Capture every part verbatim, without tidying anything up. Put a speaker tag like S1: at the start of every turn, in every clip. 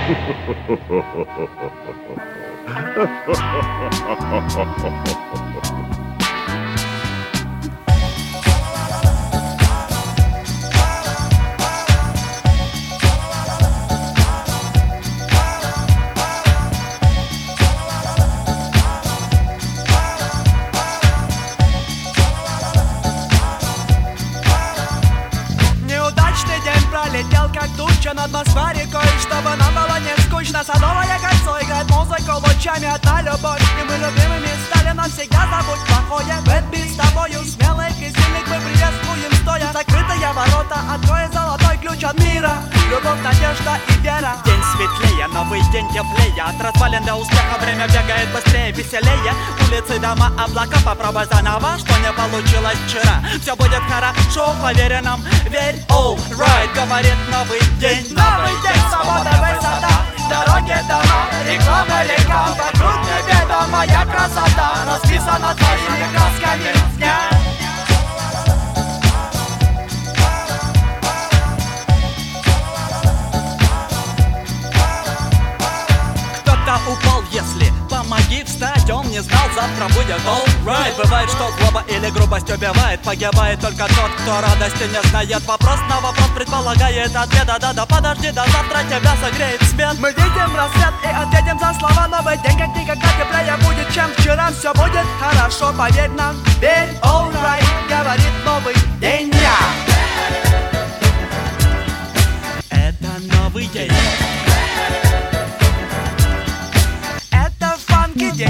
S1: Летел как туча над атмосферикой, чтобы нам было не скучно. Садовое кольцо играет музыку лучами, одна любовь, и мы любимыми стали навсегда. Забудь плохое, Бэтби с тобою, смелых и сильных мы приветствуем стоя. Закрытые ворота, открой золотой ключ от мира. Любовь, надежда и вера. День светлее, новый день теплее. От развалин до успеха время бегает быстрее, веселее. Улицы, дома, облака, попробуй заново, что не получилось вчера. Все будет хорошо, поверь нам, верь, all right. Говорит новый день, новый день, свобода, высота. Дороги, дома, реклама, река. Вокруг неведома моя красота расписана твоими красками дня. Кто-то упал, если помоги встать, он не знал, завтра будет all right. Бывает, что злоба или грубость убивает, погибает только тот, кто радости не знает. Вопрос на вопрос предполагает ответ, да-да, подожди, до завтра тебя согреет свет. Мы видим рассвет и ответим за слова. Новый день как никогда теплее будет, чем вчера. Все будет хорошо, поверь нам, верь, all right. Говорит новый день. Это новый день. Это фанки день.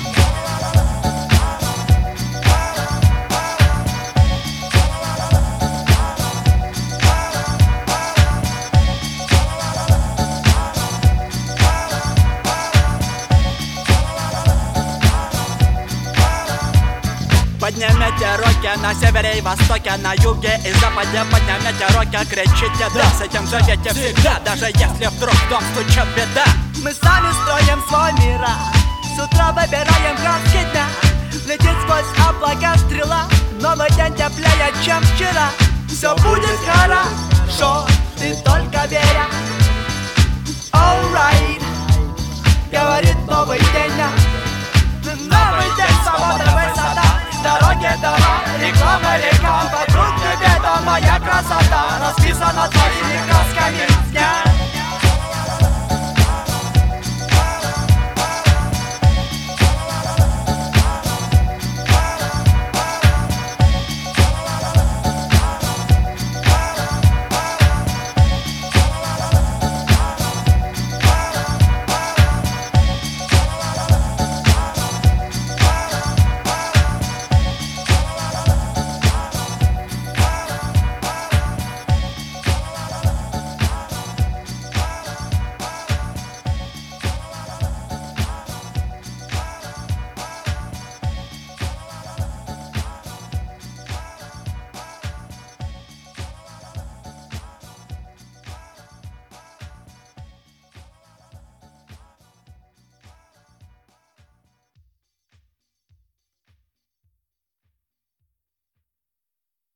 S1: Поднимите руки на севере и востоке, на юге и западе. Поднимите руки, кричите да, с этим живете всегда, даже если вдруг в дом стучит беда. Мы сами строим свой мир, с утра выбираем краски дня. Летит сквозь облака стрела, новый день теплее, чем вчера. Все будет хорошо, ты только веря. All right, говорит новый день. Новый день, свобода, высота. Дороги, дома, реклама, река. Вокруг неведома моя красота расписана твоими красками